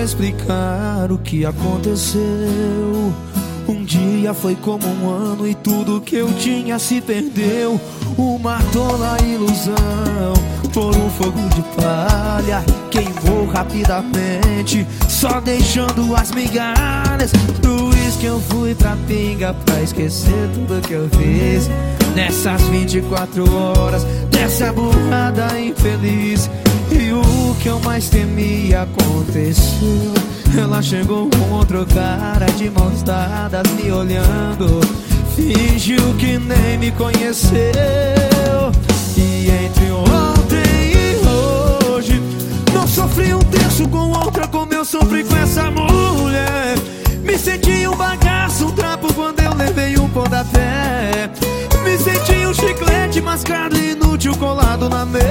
explicar o que aconteceu. Um dia foi como um ano e tudo que eu tinha se perdeu. Uma tola ilusão por um fogo de palha queimou rapidamente, só deixando as migalhas do uísque. Eu fui pra pinga pra esquecer tudo que eu fiz nessas 24 horas dessa burrada infeliz. E o que eu mais temia aconteceu. Ela chegou com outro cara de mãos dadas me olhando, fingiu que nem me conheceu. E entre ontem e hoje não sofri um terço com outra como eu sofri com essa mulher. Me senti um bagaço, um trapo quando eu levei um pontapé. Me senti um chiclete mascado inútil colado na mesa.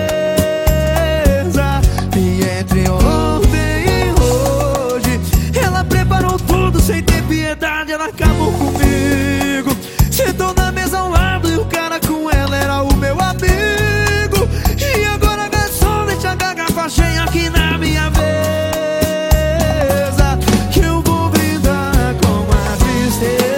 E entre ontem e hoje ela preparou tudo sem ter piedade. Ela acabou comigo, sentou na mesa ao lado e o cara com ela era o meu amigo. E agora garçom, deixa a garrafa cheia aqui na minha mesa, que eu vou brindar com a tristeza.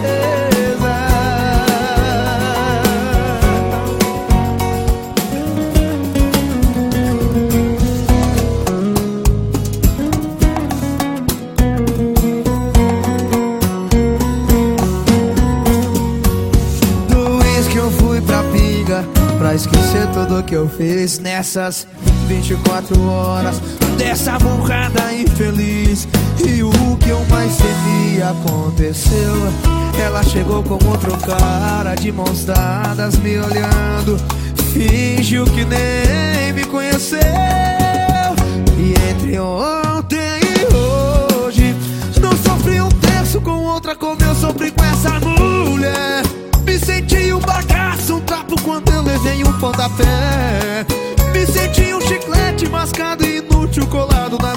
Eu fui pra pinga pra esquecer tudo que eu fiz nessas 24 horas dessa burrada infeliz. E o que eu mais temia aconteceu. Ela chegou com outro cara de mãos dadas me olhando, fingiu que nem me conheceu. E entre ontem e hoje não sofri um terço com outra como eu sofri com essa mulher. Me senti um bagaço, um trapo quando eu levei um pontapé. Me senti um chiclete mascado e inútil colado na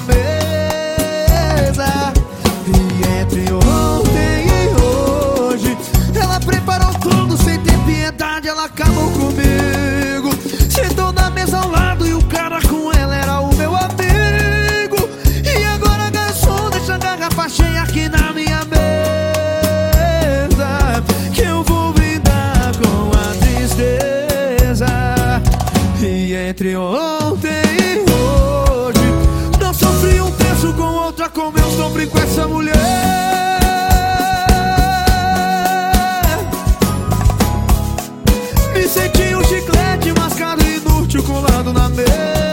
mesa. E entre ontem e hoje ela preparou tudo sem ter piedade. Ela acabou comigo, sentou na mesa ao lado e o cara com ela era o meu amigo. E agora garçom, deixa a garrafa cheia aqui na minha mesa, que eu vou e entre ontem e hoje não sofri um terço com outra como eu sofri com essa mulher. Me senti um chiclete mascado inútil colado na mesa.